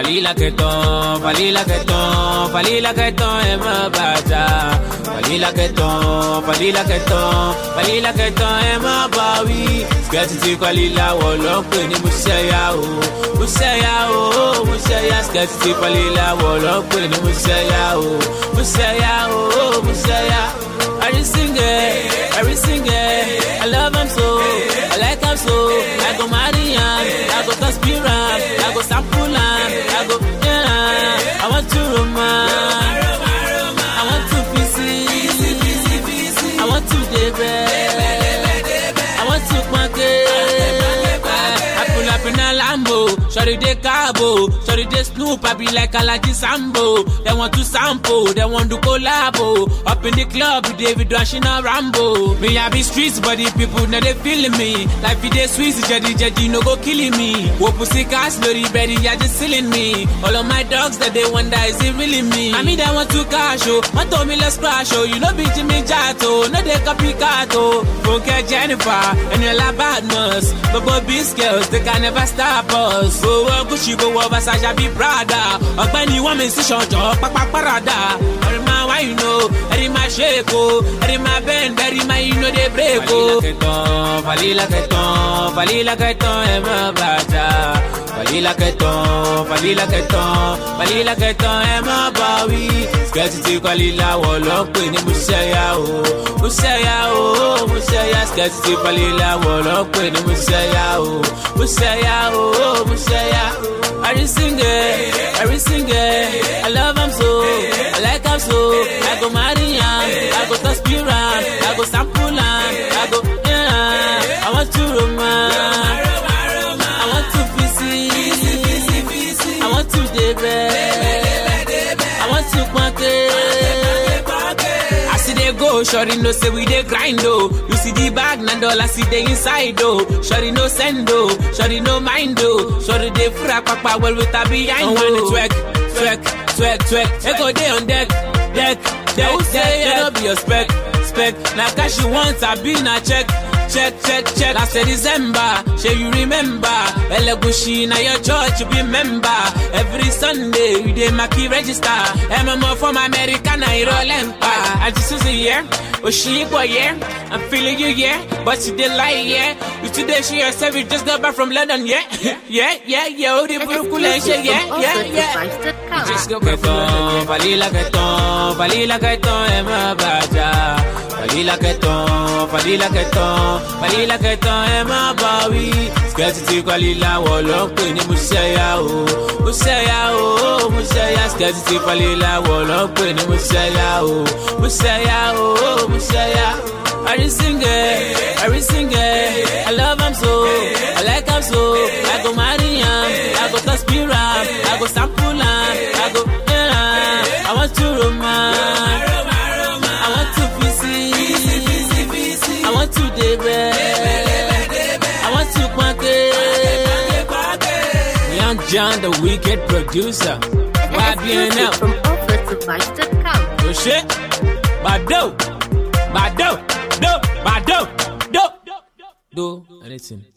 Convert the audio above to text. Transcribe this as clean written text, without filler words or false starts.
Falila keton, falila keton, falila keton, ema baja. Falila keton, falila keton, falila keton, ema bawi. Sketchy falila wolokwe ni musaya o, musaya o, musaya. Sketchy falila wolokwe ni musaya o, musaya o, musaya. Every singer, I love him so, I like him so. I go marry him, I go conspire, I go sample him, I go, yeah. I want to romance, I want to PC, I want to debe, I want to quanke. I pull up in a Lambo, shorty de cabo, shorty de Snoop, I be like Alaji Sambo. They want to sample, they want to collabo. Up in the club, David Washing a Rambo. Me I be streets, but the people now they feeling me. Life it is sweet, jadi no go killing me. Wo pussy cast, lorry berry, ya just killing me. All of my dogs that they wonder, is it really me? I mean they want to cash, oh, want to me let's crash, oh. You know be Jimmy Jato, no they copycat, oh. Funke Jennifer, and you la badness. But these girls, they can never stop us. Go Gucci, go Versace, I be Prada. Ogbeni want me see short, papa parada. Every why you know, every my shake, every my bend, every my you know they break. Falila keton, falila keton, ema baja. Falila keton, falila keton, falila keton, ema bawi. Sketchy falila wolokwe ni musaya o, musaya o, musaya. Sketchy falila wolokwe ni musaya o, musaya o, musaya. Every singer, I love him so, I like him so. I go marry him, I go conspire him, I go sample him, I go, yeah. I want to romance, I want to PC, I want to debe, I want to quanke. I see they go, shorty no say we they grind oh. You see the bag, $9, see they inside oh. Shorty no send oh, shorty no mind oh. Shorty they fura papa well with a behind oh. When it twerk, echo they on deck. They don't be a spec. Now cash you want, I be na check. Last December, shall you remember? Elegushi na your church, you be member. Every Sunday, we dey maki register. MMO from America, na Irolempa. I just see yeah, Oshiko yeah. I'm feeling you yeah, but you dey lie yeah. You today she yourself, you just got back from London yeah. Yeah. Oh the population yeah. Just go keton, falila keton, ema baja. Falila keton, ema bawi. Sketchy falila wolokwe ni musaya o, musaya. Sketchy falila wolokwe ni musaya o, musaya. Every singer, I love him so, I like him so. I go marry him, I go conspire him, I go sample him, I go, yeah. I want to romance, I want to PC, I want to debe, I want to quanke. Young John, the wicked producer. YBNL from offertovice.com. Yo shit, Bado, do anything.